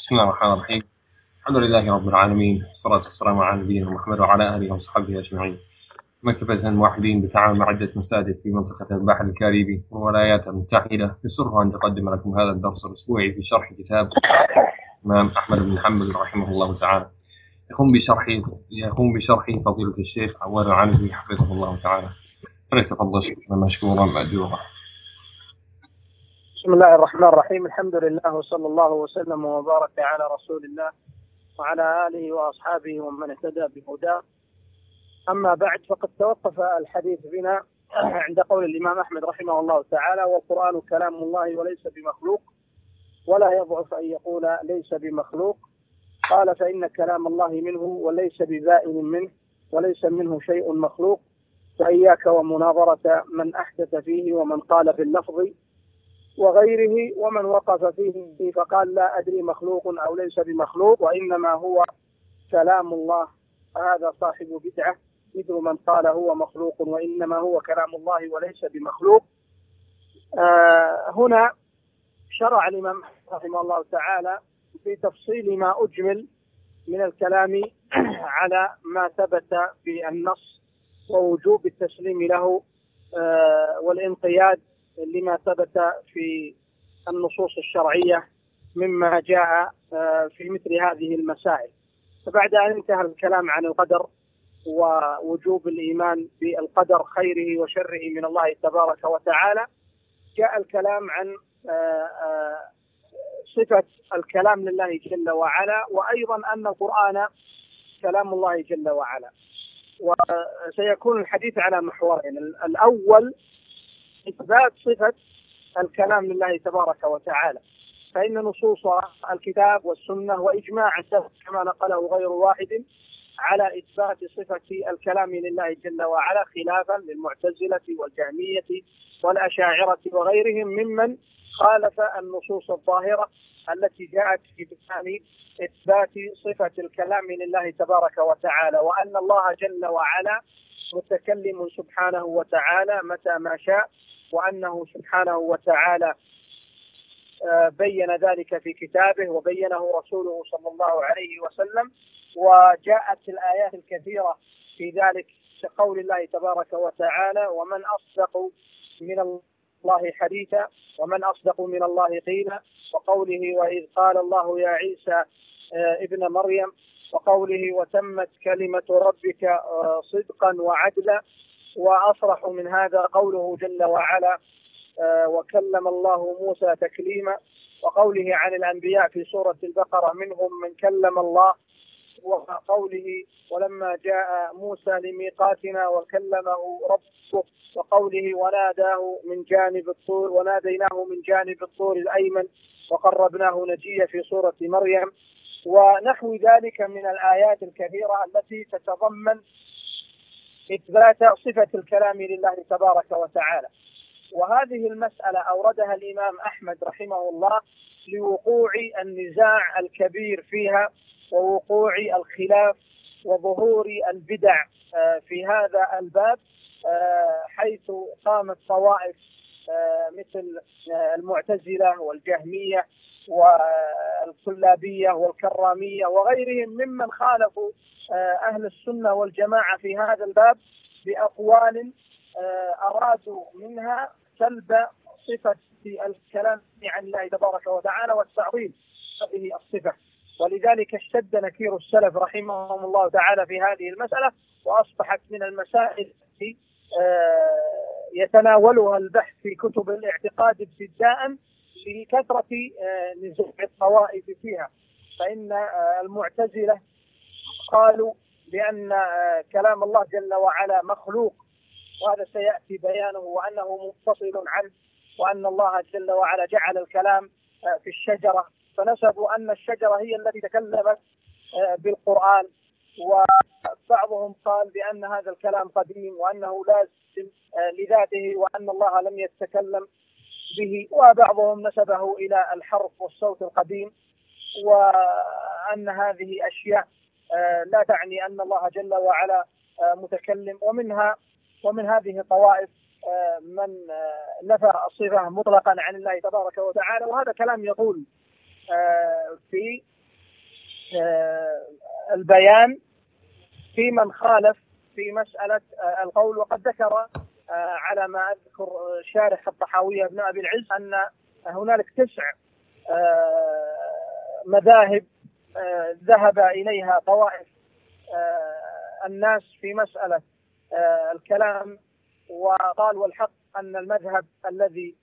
بسم الله الرحمن الرحيم. الحمد لله رب العالمين، والصلاة والسلام على نبينا محمد وعلى آله وصحبه أجمعين. مكتبة الموحدين بتعاون مع عدة مساجد في منطقة البحر الكاريبي والولايات المتحدة يسرها أن تقدم لكم هذا الدرس الأسبوعي في شرح كتاب الإمام أحمد بن حنبل رحمه الله تعالى. يقوم بشرحه فضيلة الشيخ عواد العنزي حفظه الله تعالى، فليتفضل شيخنا مشكورا مأجورا. بسم الله الرحمن الرحيم. الحمد لله وصلى الله وسلم وبارك على رسول الله وعلى آله وأصحابه ومن اهتدى بهداه. أما بعد، فقد توقف الحديث بنا عند قول الإمام أحمد رحمه الله تعالى: والقرآن كلام الله وليس بمخلوق، ولا يضعف أن يقول ليس بمخلوق. قال: فإن كلام الله منه وليس ببائن منه، وليس منه شيء مخلوق، وإياك ومناظرة من أحدث فيه ومن قال باللفظ وغيره، ومن وقف فيه فقال لا أدري مخلوق أو ليس بمخلوق وإنما هو كلام الله، هذا صاحب بدعة، مثل من قال هو مخلوق وإنما هو كلام الله وليس بمخلوق. هنا شرع الإمام رحمه الله تعالى في تفصيل ما أجمل من الكلام على ما ثبت في النص ووجوب التسليم له والانقياد لما ثبت في النصوص الشرعية مما جاء في مثل هذه المسائل. فبعد أن انتهى الكلام عن القدر ووجوب الإيمان بالقدر خيره وشره من الله تبارك وتعالى، جاء الكلام عن صفة الكلام لله جل وعلا، وأيضا أن القرآن كلام الله جل وعلا. وسيكون الحديث على محورين: الأول إثبات صفة الكلام لله تبارك وتعالى، فإن نصوص الكتاب والسنة وإجماع السلف كما نقله غير واحد على إثبات صفة الكلام لله جل وعلا، خلافا للمعتزلة والجهمية والأشاعرة وغيرهم ممن خالف النصوص الظاهرة التي جاءت في بيان إثبات صفة الكلام لله تبارك وتعالى، وأن الله جل وعلا متكلم سبحانه وتعالى متى ما شاء، وأنه سبحانه وتعالى بين ذلك في كتابه وبينه رسوله صلى الله عليه وسلم. وجاءت الآيات الكثيرة في ذلك كقول الله تبارك وتعالى: ومن أصدق من الله حديثا ومن أصدق من الله قيلا، وقوله: وإذ قال الله يا عيسى ابن مريم، وقوله: وتمت كلمة ربك صدقا وعدلا. وأصرح من هذا قوله جل وعلا: وكلم الله موسى تكليما، وقوله عن الأنبياء في سورة البقرة: منهم من كلم الله، وقوله: ولما جاء موسى لميقاتنا وكلمه ربه، وقوله: وناديناه من جانب الطور الأيمن وقربناه نجيا في سورة مريم، ونحو ذلك من الآيات الكثيرة التي تتضمن إثبات صفة الكلام لله تبارك وتعالى. وهذه المسألة أوردها الإمام أحمد رحمه الله لوقوع النزاع الكبير فيها، ووقوع الخلاف، وظهور البدع في هذا الباب، حيث قامت طوائف مثل المعتزلة والجهمية والكلابية والكرامية وغيرهم ممن خالفوا أهل السنة والجماعة في هذا الباب بأقوال أرادوا منها سلب صفة الكلام عن الله تبارك وتعالى والتعظيم هذه الصفة. ولذلك اشتد نكير السلف رحمهم الله تعالى في هذه المسألة، وأصبحت من المسائل التي يتناولها البحث في كتب الاعتقاد ابتداء لكثرة نزاع الطوائف فيها. فإن المعتزلة قالوا بأن كلام الله جل وعلا مخلوق، وهذا سيأتي بيانه، وأنه منفصل عنه، وأن الله جل وعلا جعل الكلام في الشجرة، فنسبوا أن الشجرة هي التي تكلمت بالقرآن. وبعضهم قال بأن هذا الكلام قديم وأنه لازم لذاته وأن الله لم يتكلم به، وبعضهم نسبه إلى الحرف والصوت القديم، وأن هذه أشياء لا تعني أن الله جل وعلا متكلم. ومن هذه الطوائف من نفى الصفة مطلقا عن الله تبارك وتعالى، وهذا كلام يقول في البيان في من خالف في مسألة القول. وقد ذكر على ما أذكر شارح الطحاوية ابن أبي العز أن هنالك 9 مذاهب ذهب إليها طوائف الناس في مسألة الكلام، وقال والحق أن المذهب الذي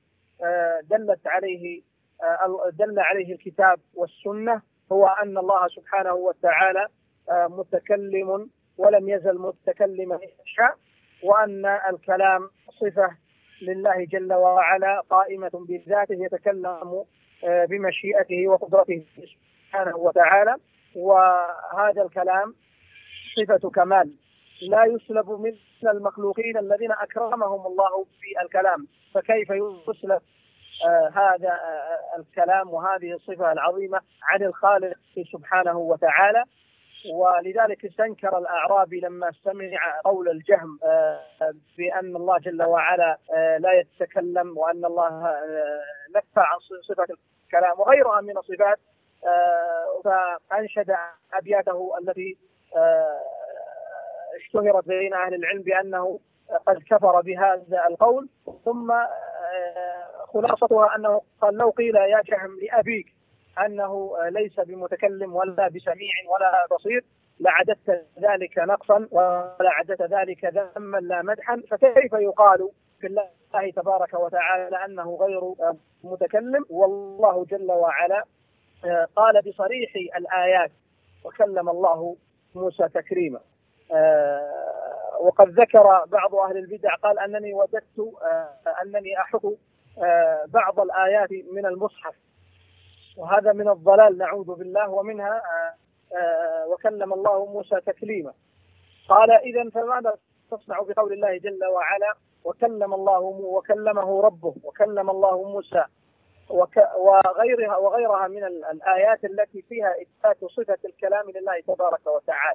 دل عليه الكتاب والسنة هو أن الله سبحانه وتعالى متكلم ولم يزل متكلما شاء، وأن الكلام صفة لله جل وعلا قائمة بذاته يتكلم بمشيئته وقدرته سبحانه وتعالى، وهذا الكلام صفة كمال لا يسلب من المخلوقين الذين أكرمهم الله في الكلام، فكيف يسلب هذا الكلام وهذه الصفة العظيمة عن الخالق سبحانه وتعالى؟ ولذلك استنكر الأعرابي لما سمع قول الجهم بأن الله جل وعلا لا يتكلم، وأن الله نفى عن صفة الكلام وغيرها من الصفات، فأنشد أبياته التي اشتهرت بين أهل العلم بأنه قد كفر بهذا القول. ثم خلاصتها أنه قال: لو قيل يا جهم لأبيك أنه ليس بمتكلم ولا بسميع ولا بصير لعددت ذلك نقصا ولعددت ذلك ذما لا مدحا، فكيف يقال في الله تبارك وتعالى أنه غير متكلم؟ والله جل وعلا قال بصريح الآيات: وكلم الله موسى تكريما. وقد ذكر بعض أهل البدع قال: أنني وجدت أنني أحط بعض الآيات من المصحف، وهذا من الضلال نعوذ بالله. ومنها وكلم الله موسى تكليما. قال: إذن فماذا تصنع بقول الله جل وعلا وكلم الله وكلمه ربه وكلم الله موسى وغيرها من الآيات التي فيها إثبات صفة الكلام لله تبارك وتعالى؟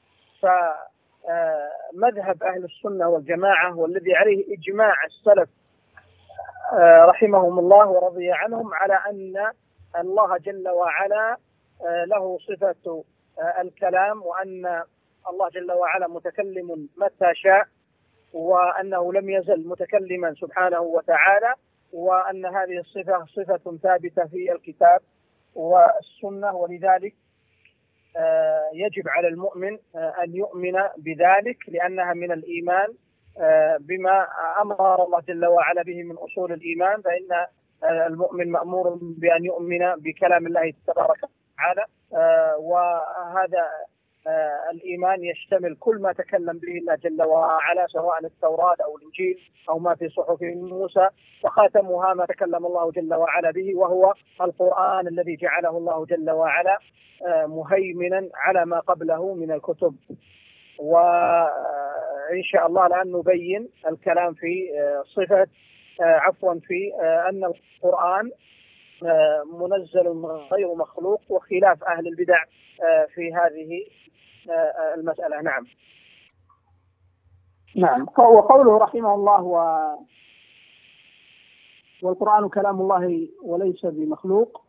فمذهب أهل السنة والجماعة والذي عليه إجماع السلف رحمهم الله ورضي عنهم على أن الله جل وعلا له صفة الكلام، وأن الله جل وعلا متكلم متى شاء، وأنه لم يزل متكلما سبحانه وتعالى، وأن هذه الصفة صفة ثابتة في الكتاب والسنة. ولذلك يجب على المؤمن أن يؤمن بذلك، لأنها من الإيمان بما أمر الله جل وعلا به من أصول الإيمان. فإن المؤمن مأمور بأن يؤمن بكلام الله تبارك وتعالى، وهذا الإيمان يشتمل كل ما تكلم به الله جل وعلا، سواء التوراة أو الإنجيل أو ما في صحف موسى، وخاتمها ما تكلم الله جل وعلا به، وهو القرآن الذي جعله الله جل وعلا مهيمنا على ما قبله من الكتب. وإن شاء الله الآن نبين الكلام في في أن القرآن منزل غير مخلوق، وخلاف أهل البدع في هذه المسألة. نعم. وقوله رحمه الله والقرآن كلام الله وليس بمخلوق،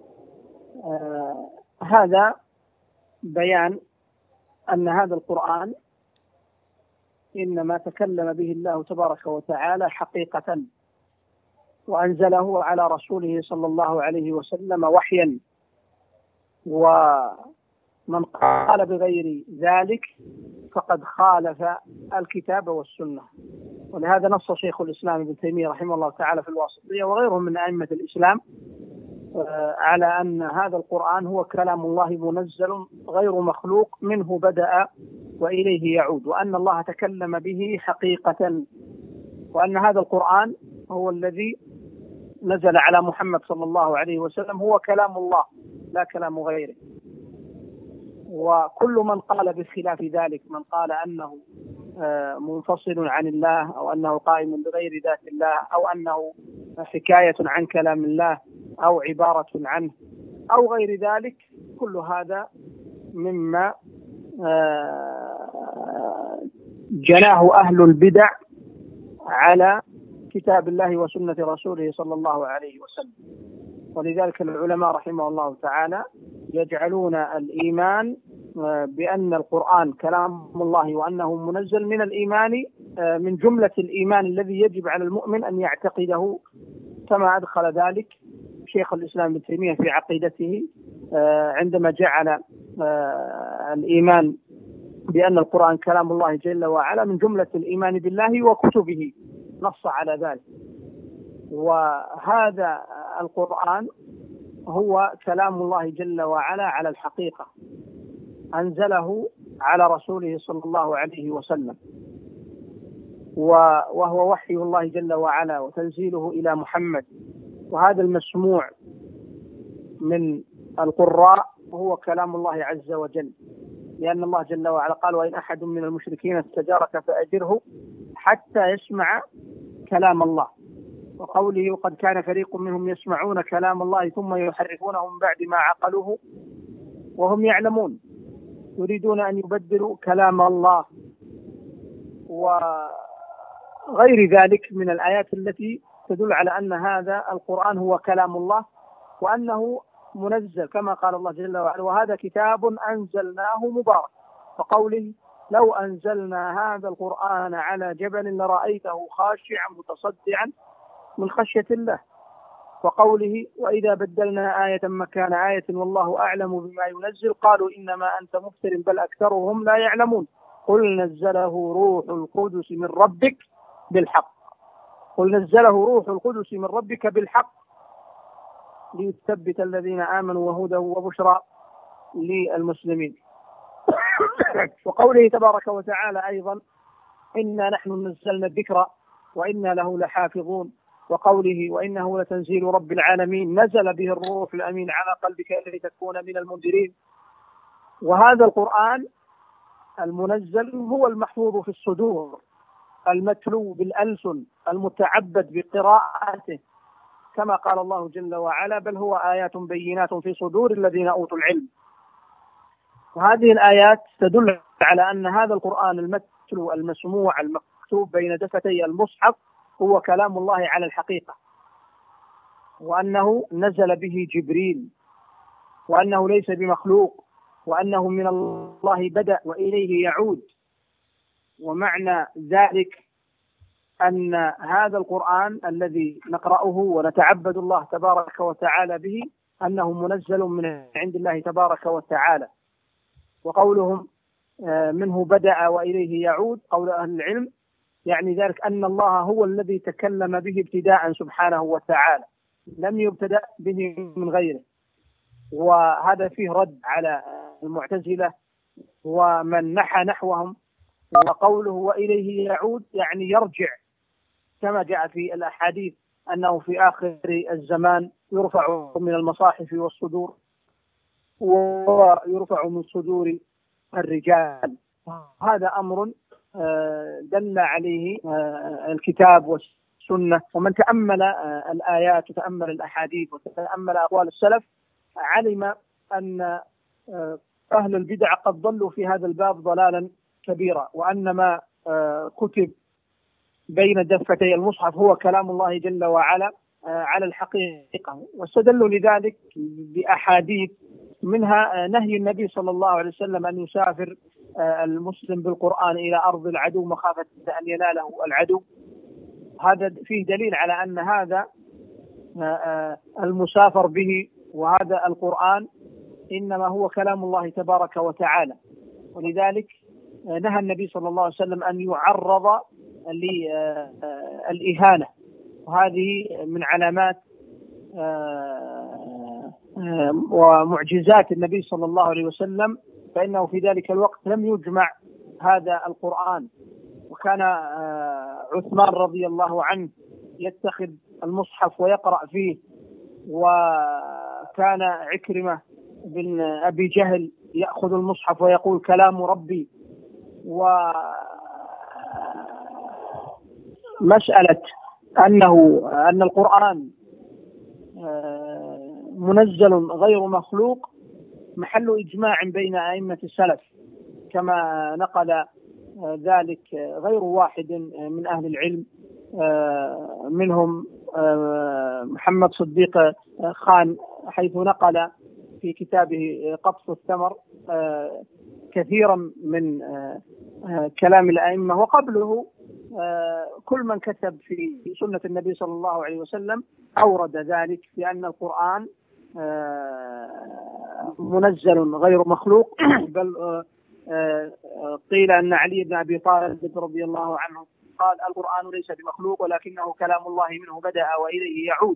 هذا بيان أن هذا القرآن إنما تكلم به الله تبارك وتعالى حقيقة، وأنزله على رسوله صلى الله عليه وسلم وحيا، ومن قال بغير ذلك فقد خالف الكتاب والسنة. ولهذا نص شيخ الإسلام ابن تيمية رحمه الله تعالى في الواسطية وغيرهم من أئمة الإسلام على أن هذا القرآن هو كلام الله منزل غير مخلوق، منه بدأ وإليه يعود، وأن الله تكلم به حقيقة، وأن هذا القرآن هو الذي نزل على محمد صلى الله عليه وسلم هو كلام الله لا كلام غيره. وكل من قال بخلاف ذلك، من قال أنه منفصل عن الله، أو أنه قائم بغير ذات الله، أو أنه حكاية عن كلام الله، أو عبارة عنه، أو غير ذلك، كل هذا مما جناه أهل البدع على كتاب الله وسنة رسوله صلى الله عليه وسلم. ولذلك العلماء رحمه الله تعالى يجعلون الإيمان بأن القرآن كلام الله وأنه منزل من الإيمان، من جملة الإيمان الذي يجب على المؤمن أن يعتقده، كما أدخل ذلك شيخ الإسلام ابن تيمية في عقيدته عندما جعل الإيمان بأن القرآن كلام الله جل وعلا من جملة الإيمان بالله وكتبه، نص على ذلك. وهذا القرآن هو كلام الله جل وعلا على الحقيقة، أنزله على رسوله صلى الله عليه وسلم، وهو وحي الله جل وعلا وتنزيله إلى محمد. وهذا المسموع من القراء هو كلام الله عز وجل، لأن الله جل وعلا قال: وإن أحد من المشركين استجارك فأجره حتى يسمع كلام الله. وقوله: وقد كان فريق منهم يسمعون كلام الله ثم يحرفونه من بعد ما عقلوه وهم يعلمون، يريدون أن يبدلوا كلام الله. وغير ذلك من الآيات التي تدل على أن هذا القرآن هو كلام الله وأنه منزل، كما قال الله جل وعلا: وهذا كتاب أنزلناه مبارك. وقوله: لو أنزلنا هذا القرآن على جبل لرأيته خاشعا متصدعا من خشية الله. وقوله: وإذا بدلنا آية مكان آية والله أعلم بما ينزل قالوا إنما أنت مفتر بل أكثرهم لا يعلمون. قل نزله روح القدس من ربك بالحق. قل نزله روح القدس من ربك بالحق ليثبت الذين آمنوا وهدى وبشرى للمسلمين. وقوله تبارك وتعالى أيضا: إنا نحن نزلنا الذكر وإنا له لحافظون. وقوله: وإنه لتنزيل رب العالمين نزل به الروح الأمين على قلبك لتكون من المنذرين. وهذا القرآن المنزل هو المحفوظ في الصدور، المتلو بالألسن، المتعبد بقراءته، كما قال الله جل وعلا: بل هو آيات بينات في صدور الذين أوتوا العلم. وهذه الآيات تدل على أن هذا القرآن المتلو المسموع المكتوب بين دفتي المصحف هو كلام الله على الحقيقة، وأنه نزل به جبريل، وأنه ليس بمخلوق، وأنه من الله بدأ وإليه يعود. ومعنى ذلك أن هذا القرآن الذي نقرأه ونتعبد الله تبارك وتعالى به أنه منزل من عند الله تبارك وتعالى. وقولهم منه بدأ وإليه يعود، قول أهل العلم يعني ذلك أن الله هو الذي تكلم به ابتداء سبحانه وتعالى، لم يبتدأ به من غيره. وهذا فيه رد على المعتزلة ومن نحى نحوهم. وقوله وإليه يعود يعني يرجع، كما جاء في الأحاديث أنه في آخر الزمان يرفع من المصاحف والصدور ويرفع من صدور الرجال. هذا أمر دل عليه الكتاب والسنة. ومن تأمل الآيات وتأمل الأحاديث وتأمل أقوال السلف علم أن أهل البدع قد ضلوا في هذا الباب ضلالا كبيرا، وأن ما كتب بين دفتي المصحف هو كلام الله جل وعلا على الحقيقة. واستدلوا لذلك بأحاديث، منها نهي النبي صلى الله عليه وسلم أن يسافر المسلم بالقرآن إلى أرض العدو مخافة أن يناله العدو. هذا فيه دليل على أن هذا المسافر به وهذا القرآن إنما هو كلام الله تبارك وتعالى. ولذلك نهى النبي صلى الله عليه وسلم أن يعرض للإهانة، وهذه من علامات ومعجزات النبي صلى الله عليه وسلم، فإنه في ذلك الوقت لم يجمع هذا القرآن. وكان عثمان رضي الله عنه يتخذ المصحف ويقرأ فيه، وكان عكرمة بن أبي جهل يأخذ المصحف ويقول كلام ربي. ومسألة أن القرآن منزل غير مخلوق محل إجماع بين أئمة السلف، كما نقل ذلك غير واحد من أهل العلم، منهم محمد صديق خان، حيث نقل في كتابه قطف الثمر كثيرا من كلام الأئمة، وقبله كل من كتب في سنة النبي صلى الله عليه وسلم أورد ذلك، لأن القرآن منزل غير مخلوق. بل قيل أن علي بن أبي طالب رضي الله عنه قال: القرآن ليس بمخلوق ولكنه كلام الله منه بدأ وإليه يعود.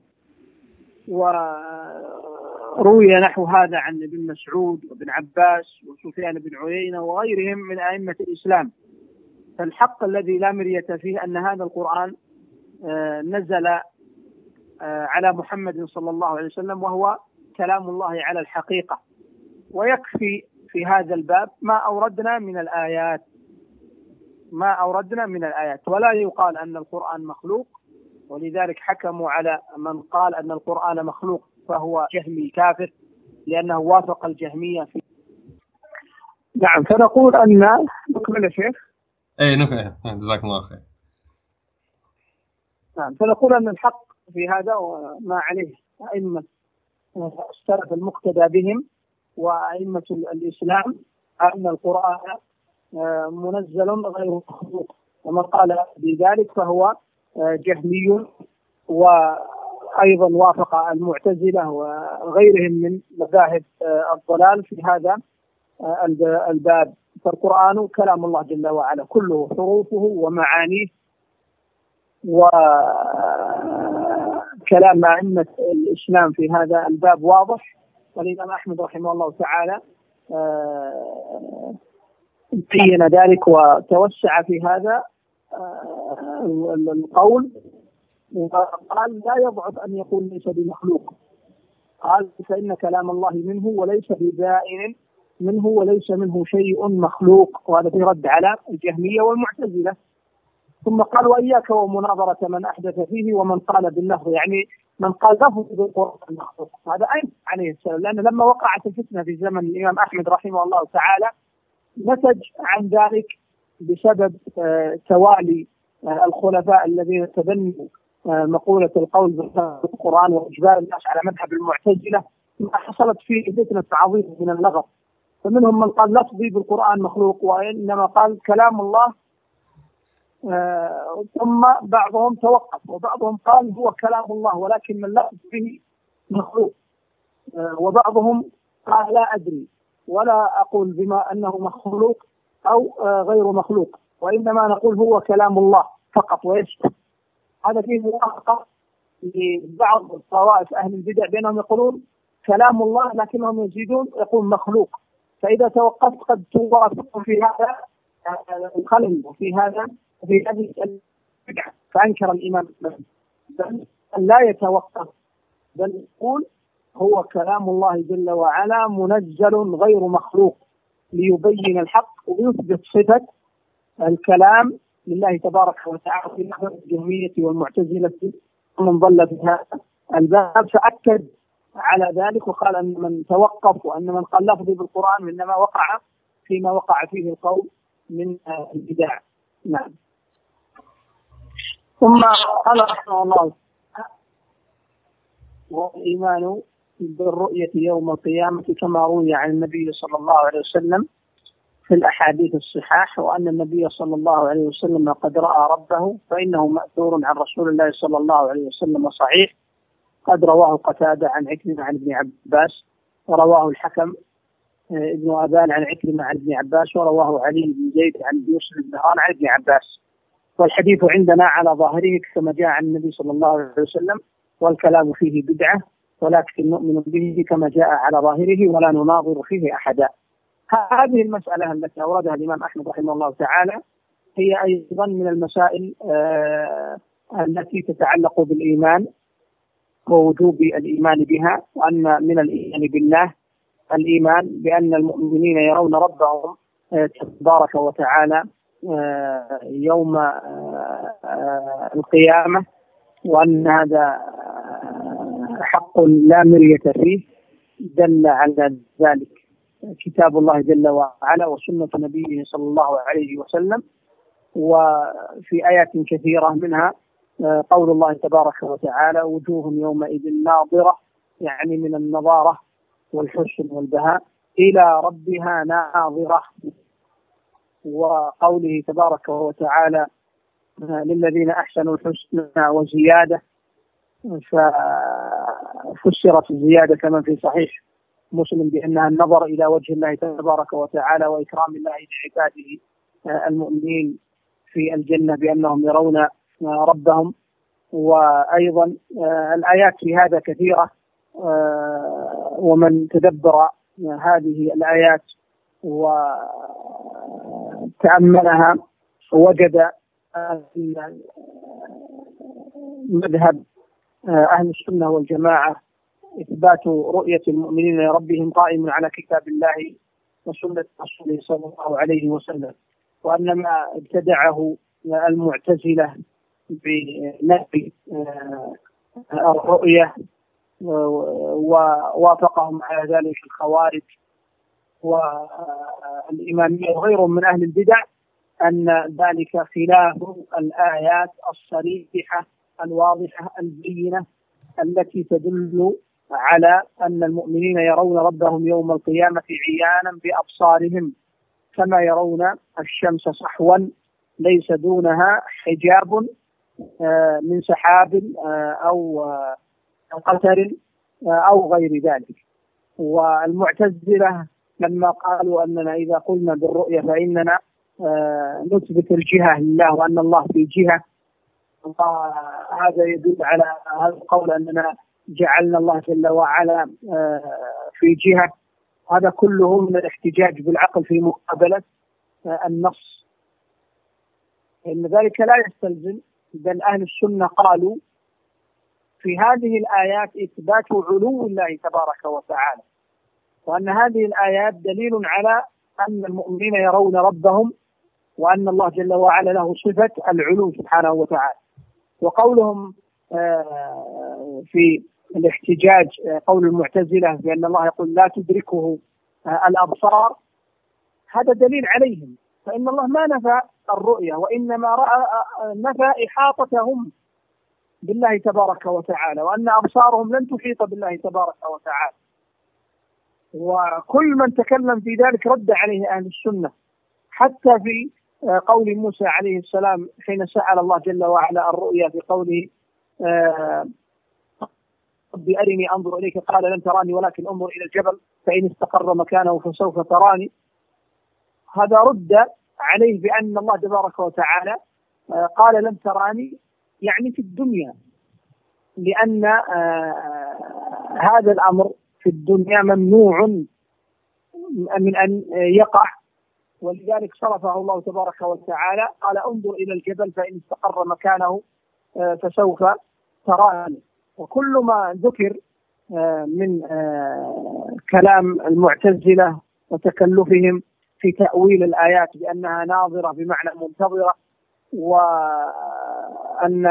وروي نحو هذا عن ابن مسعود وابن عباس وسفيان بن عيينة وغيرهم من أئمة الإسلام. فالحق الذي لا مرية فيه أن هذا القرآن نزل على محمد صلى الله عليه وسلم، وهو كلام الله على الحقيقة. ويكفي في هذا الباب ما أوردنا من الآيات، ولا يقال أن القرآن مخلوق. ولذلك حكموا على من قال أن القرآن مخلوق فهو جهمي كافر، لأنه وافق الجهمية في. نعم، فنقول أن نكمل يا شيخ. نكمل، جزاكم الله خير. نعم، فنقول أن الحق في هذا وما عليه أئمة السلف المقتدى بهم وأئمة الإسلام، أن القرآن منزل غير مخلوق، ومن قال بذلك فهو جهمي، وأيضا وافق المعتزلة وغيرهم من مذاهب الضلال في هذا الباب. فالقرآن كلام الله جل وعلا كله، حروفه ومعانيه، وكلام أئمة الإسلام في هذا الباب واضح. والإمام أحمد رحمه الله تعالى بين ذلك وتوسع في هذا القول، وقال: لا يضعف أن يقول ليس بمخلوق. قال: فإن كلام الله منه وليس ببائن منه وليس منه شيء مخلوق. وهذا في رد على الجهمية والمعتزلة. ثم قال: وإياك ومناظرة من أحدث فيه ومن قال باللفظ، يعني من قال لفظ بالقرآن مخلوق. هذا أيضا عليه السلام، لأن لما وقعت الفتنة في زمن الإمام أحمد رحمه الله تعالى نتج عن ذلك بسبب توالي الخلفاء الذين تبنوا مقولة القول بالقرآن وإجبار الناس على مذهب المعتزلة، حصلت فيه فتنة عظيمة من اللغط. فمنهم من قال لفظي بالقرآن مخلوق، وإنما قال كلام الله، ثم بعضهم توقف، وبعضهم قال هو كلام الله ولكن اللفظ به مخلوق، وبعضهم قال لا أدري ولا أقول بما أنه مخلوق أو غير مخلوق، وإنما نقول هو كلام الله فقط ويسكت. هذا فيه موافقة لبعض طوائف أهل البدع بأنهم يقولون كلام الله لكنهم يزيدون يقول مخلوق. فإذا توقفت قد توافقوا في هذا الخلل وفي هذه البدعة. فأنكر الإمام بل لا يتوقف، بل يقول هو كلام الله جل وعلا منزل غير مخلوق، ليبين الحق ويثبت صفة الكلام لله تبارك وتعالى في نحو الجهمية والمعتزلة ومن ضل في هذا الباب. فأكد على ذلك وقال أن من توقف وأن من قال لفظي بالقرآن إنما وقع فيما وقع فيه القول من البدع. نعم. ثم قال رحمه الله: والإيمان بالرؤية يوم القيامة كما روي عن النبي صلى الله عليه وسلم في الأحاديث الصحاح، وأن النبي صلى الله عليه وسلم قد رأى ربه، فإنه مأثور عن رسول الله صلى الله عليه وسلم صحيح. قد رواه قتادة عن عكرمة عن ابن عباس، ورواه الحكم ابن أبان عن عكرمة عن ابن عباس، ورواه علي بن زيد عن يوسف بن هان عن ابن عباس. والحديث عندنا على ظاهره كما جاء عن النبي صلى الله عليه وسلم، والكلام فيه بدعة، ولكن نؤمن به كما جاء على ظاهره ولا نناظر فيه أحدا. هذه المسألة التي أوردها الإمام أحمد رحمه الله تعالى هي أيضا من المسائل التي تتعلق بالإيمان ووجوب الإيمان بها، وأن من الإيمان بالله الإيمان بأن المؤمنين يرون ربهم تبارك وتعالى يوم القيامة، وأن هذا حق لا مرية فيه. دل على ذلك كتاب الله جل وعلا وسنة نبيه صلى الله عليه وسلم، وفي آيات كثيرة منها قول الله تبارك وتعالى: وجوه يومئذ ناظرة، يعني من النظارة والحسن والبهاء إلى ربها ناظرة. وقوله تبارك وتعالى للذين أحسنوا الحسنى وزيادة، ففسرت الزيادة كما في صحيح مسلم بأنها النظر إلى وجه الله تبارك وتعالى وإكرام الله لعباده المؤمنين في الجنة بأنهم يرون ربهم. وأيضا الآيات في هذا كثيرة، ومن تدبر هذه الآيات وتأملها وجد أن مذهب أهل السنة والجماعة إثبات رؤية المؤمنين لربهم قائم على كتاب الله وسنة رسوله صلى الله عليه وسلم، وأن ما ابتدعه المعتزلة بنفي الرؤية ووافقهم على ذلك الخوارج والإمامية وغيرهم من أهل البدع، أن ذلك خلاف الآيات الصريحة الواضحة البينة التي تدل على أن المؤمنين يرون ربهم يوم القيامة عيانا بأبصارهم كما يرون الشمس صحوا ليس دونها حجاب من سحاب أو قتر أو غير ذلك. والمعتزلة لما قالوا أننا إذا قلنا بالرؤية فإننا نثبت الجهة لله وأن الله في جهة، هذا يدل على هذا القول أننا جعلنا الله جل وعلا في جهة. هذا كله من الاحتجاج بالعقل في مقابلة النص، إن ذلك لا يستلزم. بل أهل السنة قالوا في هذه الآيات إثبات علو الله تبارك وتعالى، وأن هذه الآيات دليل على أن المؤمنين يرون ربهم وأن الله جل وعلا له صفة العلو سبحانه وتعالى. وقولهم في الاحتجاج قول المعتزلة بأن الله يقول لا تدركه الأبصار، هذا دليل عليهم، فإن الله ما نفى الرؤية وإنما نفى إحاطتهم بالله تبارك وتعالى، وأن أبصارهم لن تحيط بالله تبارك وتعالى. وكل من تكلم في ذلك رد عليه أهل السنة، حتى في قول موسى عليه السلام حين سأل الله جل وعلا الرؤيا في قوله ربي أرني أنظر إليك قال لن تراني ولكن انظر إلى الجبل فإن استقر مكانه فسوف تراني. هذا رد عليه بأن الله تبارك وتعالى قال لن تراني يعني في الدنيا، لأن هذا الأمر في الدنيا ممنوع من أن يقع، ولذلك صرفه الله تبارك وتعالى قال انظر إلى الجبل فإن استقر مكانه فسوف تراني. وكل ما ذكر من كلام المعتزلة وتكلفهم في تأويل الآيات بأنها ناظرة بمعنى منتظرة، وأن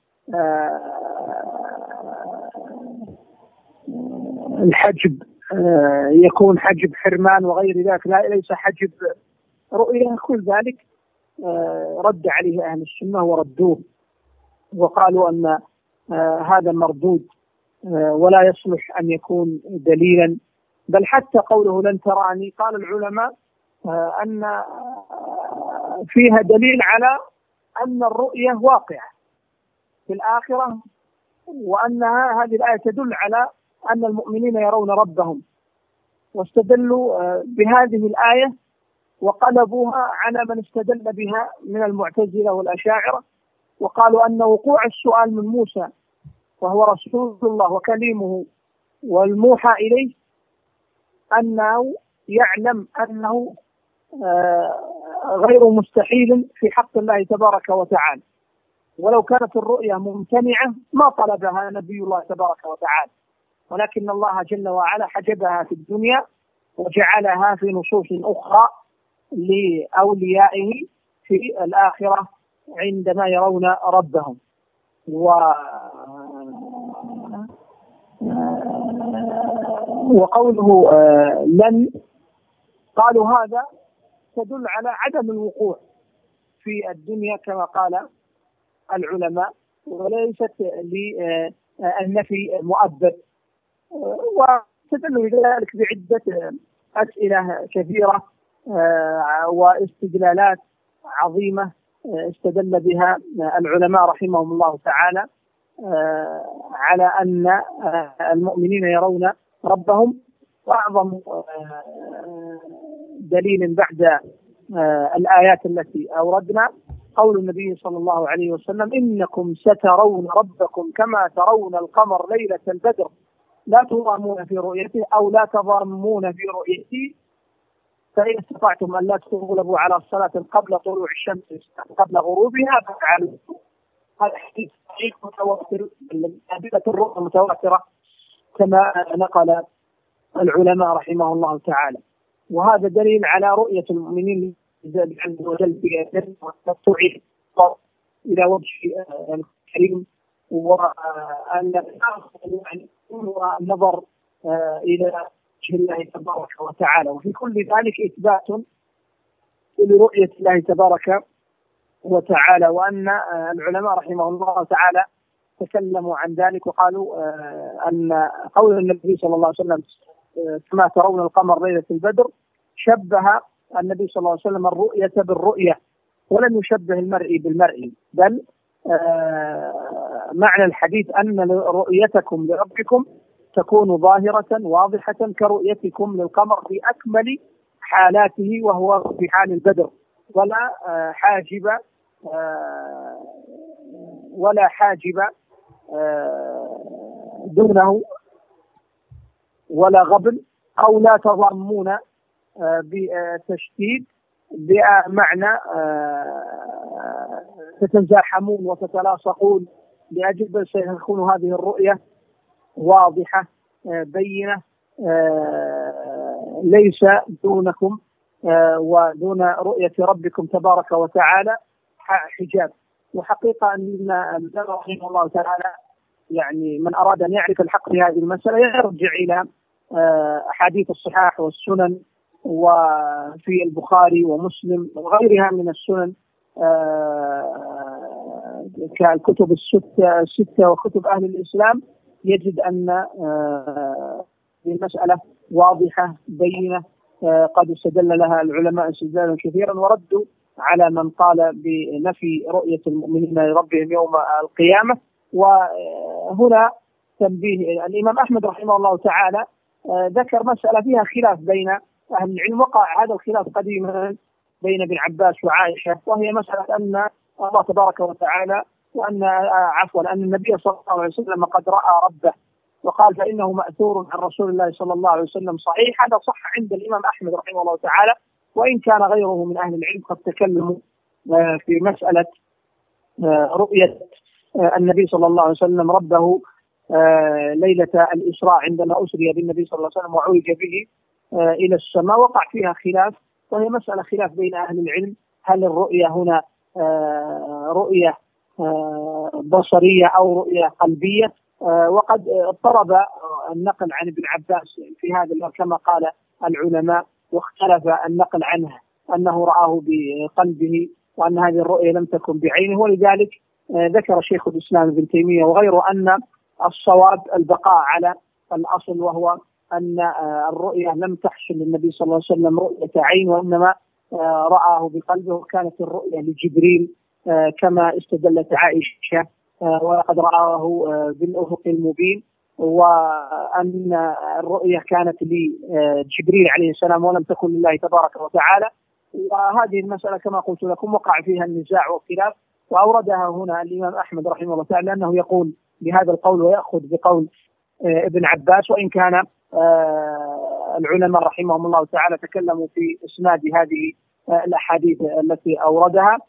الحجب يكون حجب حرمان وغير ذلك ليس حجب رؤية، كل ذلك رد عليه أهل السنة وردوه وقالوا أن هذا مردود ولا يصلح أن يكون دليلا. بل حتى قوله لن تراني قال العلماء أن فيها دليل على أن الرؤية واقعة في الآخرة، وأنها هذه الآية تدل على أن المؤمنين يرون ربهم، واستدلوا بهذه الآية وقلبوها على من استدل بها من المعتزلة والأشاعرة، وقالوا أن وقوع السؤال من موسى وهو رسول الله وكليمه والموحى إليه أنه يعلم أنه غير مستحيل في حق الله تبارك وتعالى، ولو كانت الرؤيا ممتنعة ما طلبها نبي الله تبارك وتعالى، ولكن الله جل وعلا حجبها في الدنيا وجعلها في نصوص أخرى لأوليائه في الآخرة عندما يرون ربهم. وقوله لن قالوا هذا تدل على عدم الوقوع في الدنيا كما قال العلماء، وليست للنفي مؤبد. استدلوا لذلك بعدة أسئلة كثيرة واستدلالات عظيمة استدل بها العلماء رحمهم الله تعالى على أن المؤمنين يرون ربهم. وأعظم دليل بعد الآيات التي أوردنا قول النبي صلى الله عليه وسلم: إنكم سترون ربكم كما ترون القمر ليلة البدر لا تضامون في رؤيته أو لا تضامون في رؤيته فإن استطعتم أن لا تغلبوا على الصلاة قبل طلوع الشمس قبل غروبها فافعلوا. هذا حديث صحيح متواتر أدلة الرؤيا متواترة كما نقل العلماء رحمه الله تعالى. وهذا دليل على رؤية المؤمنين عز وجل والتطوع إلى وجه الكريم، وأن هو النظر إلى وجه الله تبارك وتعالى. وفي كل ذلك إثبات لرؤية الله تبارك وتعالى، وأن العلماء رحمه الله تعالى تكلموا عن ذلك وقالوا أن قول النبي صلى الله عليه وسلم كما ترون القمر ليلة البدر شبه النبي صلى الله عليه وسلم الرؤية بالرؤية ولم يشبه المرئي بالمرئي، بل معنى الحديث أن رؤيتكم لربكم تكون ظاهرة واضحة كرؤيتكم للقمر في أكمل حالاته وهو في حال البدر، ولا حاجب دونه ولا غبن، أو لا تضمون بتشديد بمعنى تتزاحمون وتتلاصقون لأجل سيكون هذه الرؤية واضحة بينة ليس دونكم ودون رؤية ربكم تبارك وتعالى حجاب. وحقيقة أن رحمه الله تعالى يعني من أراد أن يعرف الحق في هذه المسألة يرجع إلى أحاديث الصحاح والسنن وفي البخاري ومسلم وغيرها من السنن كالكتب الستة وكتب أهل الإسلام، يجد أن المسألة واضحة بينة قد استدل لها العلماء استدلالا كثيرا وردوا على من قال بنفي رؤية المؤمنين لربهم يوم القيامة. وهنا تنبيه الإمام أحمد رحمه الله تعالى ذكر مسألة فيها خلاف بين أهل العلم، وقع هذا الخلاف قديما بين ابن عباس وعائشة، وهي مسألة أن الله تبارك وتعالى أن النبي صلى الله عليه وسلم قد رأى ربه، وقال فإنه مأثور عن رسول الله صلى الله عليه وسلم صحيح. هذا صح عند الإمام أحمد رحمه الله تعالى، وإن كان غيره من أهل العلم قد تكلموا في مسألة رؤية النبي صلى الله عليه وسلم ربه ليلة الإسراء عندما أسري بالنبي صلى الله عليه وسلم وعرج به إلى السماء. وقع فيها خلاف، وهي مسألة خلاف بين أهل العلم، هل الرؤية هنا رؤية بصرية أو رؤية قلبية؟ وقد اضطرب النقل عن ابن عباس في هذا كما قال العلماء، واختلف النقل عنه أنه رآه بقلبه وأن هذه الرؤية لم تكن بعينه. ولذلك ذكر شيخ الإسلام ابن تيمية وغيره أن الصواب البقاء على الأصل، وهو أن الرؤية لم تحصل للنبي صلى الله عليه وسلم رؤية عين، وإنما رآه بقلبه، وكانت الرؤية لجبريل كما استدلت عائشة ولقد رآه بالأفق المبين، وأن الرؤية كانت لجبريل عليه السلام ولم تكن لله تبارك وتعالى. وهذه المسألة كما قلت لكم وقع فيها النزاع والخلاف، وأوردها هنا الإمام أحمد رحمه الله تعالى أنه يقول بهذا القول ويأخذ بقول ابن عباس، وإن كان العلماء رحمهم الله تعالى تكلموا في إسناد هذه الأحاديث التي أوردها.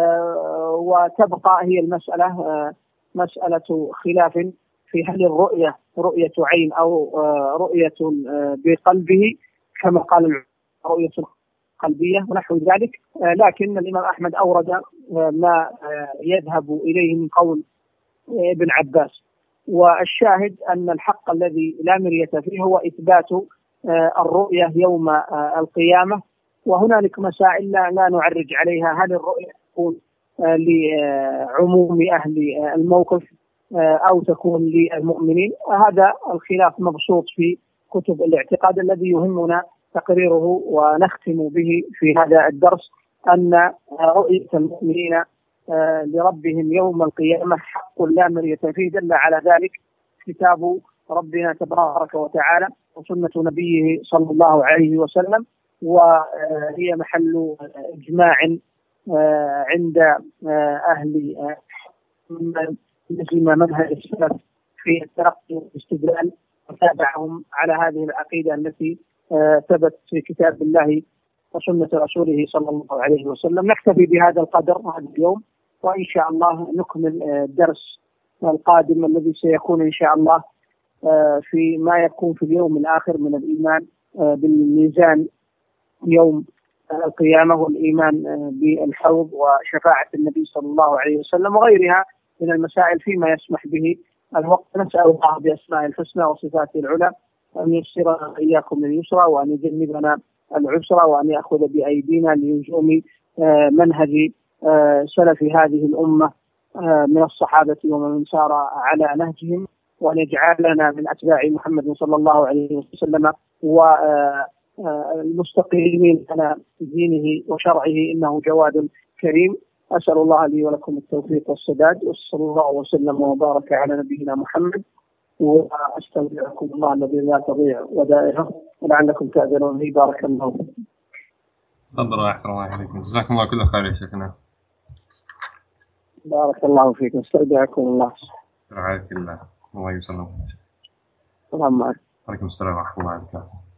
وتبقى هي المسألة مسألة خلاف في هل الرؤية رؤية عين أو رؤية بقلبه كما قال رؤية قلبية ونحو ذلك. لكن الإمام أحمد أورد ما يذهب إليه من قول ابن عباس. والشاهد أن الحق الذي لا مرية فيه هو إثبات الرؤية يوم القيامة. وهنالك مسائل لا نعرج عليها، هل الرؤية تكون لعموم أهل الموقف أو تكون للمؤمنين؟ هذا الخلاف مبسوط في كتب الاعتقاد الذي يهمنا تقريره ونختم به في هذا الدرس أن رؤية المؤمنين لربهم يوم القيامة حق لا مرية فيه. دل على ذلك كتاب ربنا تبارك وتعالى وسنة نبيه صلى الله عليه وسلم، وهي محل إجماع عند أهل من لزم منهج السلف في التلقي والاستدلال وتابعهم على هذه العقيدة التي ثبت في كتاب الله وسنة رسوله صلى الله عليه وسلم. نكتفي بهذا القدر هذا اليوم، وإن شاء الله نكمل الدرس القادم الذي سيكون إن شاء الله في ما يكون في اليوم الآخر من الإيمان بالميزان يوم القيامة، والإيمان بالحوض وشفاعة النبي صلى الله عليه وسلم وغيرها من المسائل فيما يسمح به الوقت. نسأل الله بأسماء الحسنى وصفاته العلى أن ييسر إياكم اليسرى وأن يجنبنا العسرى وأن يأخذ بأيدينا للزوم منهج سلف هذه الأمة من الصحابة ومن سار على نهجهم، وأن يجعلنا من أتباع محمد صلى الله عليه وسلم والمستقيمين على دينه وشرعه، إنه جواد كريم. أسأل الله لي ولكم التوفيق والسداد، وصلى الله وسلم وبارك على نبينا محمد، وأستودعكم الله الذي لا تضيع ودائعه ولعلكم تأذنون لي. بارك الله فيكم. تفضلوا وأحسن الله إليكم. جزاكم الله كل خير يا شيخنا. بارك الله فيكم. استودعكم الله. رعاية الله. الله يسلمك. السلام عليكم. وعليكم السلام ورحمة الله وبركاته.